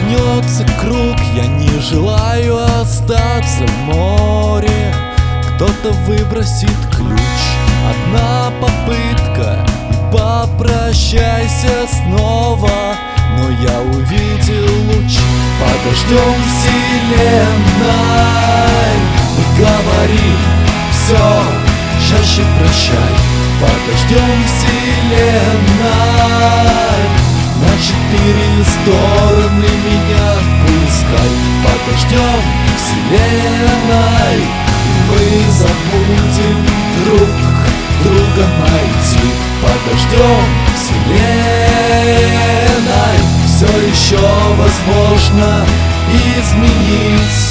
замкнется круг, я не желаю остаться в море. Кто-то выбросит ключ, одна попытка, и попрощайся снова. Но я увидел луч, подождем вселенной. Мы говорим все, чаще прощай. Подождем вселенной. На 4 стороны меня пускай. Подождем вселенной. Мы забудем друг друга найти. Подождем вселенной. Все еще возможно изменить.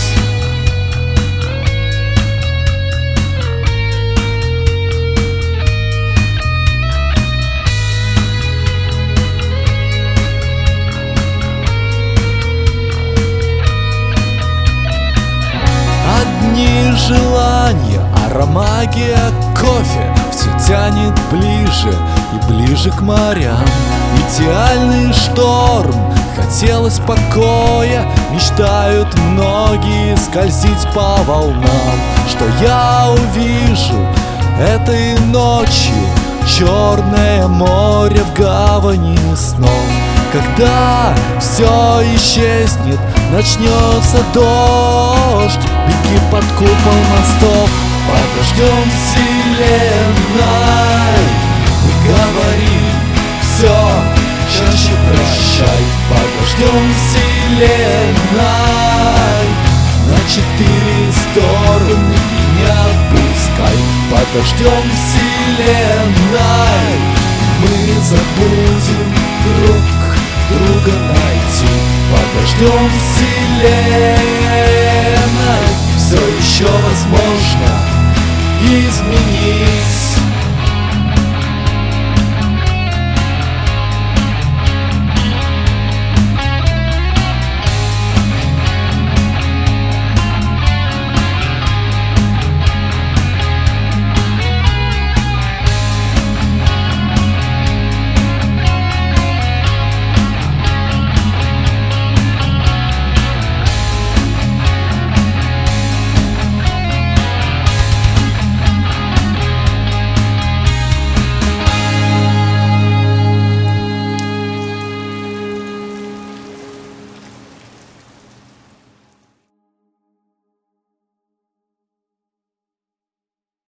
Одни желания, аромагия кофе все тянет ближе и ближе к морям. Идеальный шторм, хотелось покоя, мечтают многие скользить по волнам. Что я увижу этой ночью? Черное море в гавани снов. Когда все исчезнет, начнется дождь, беги под купол мостов. Подождем вселенной. Мы говорим все, чаще прощай. Подождем вселенной. На 4 стороны меня пускай. Подождем вселенной. Мы забудем друг друга найти. Подождем вселенной. Все еще возможно изменить.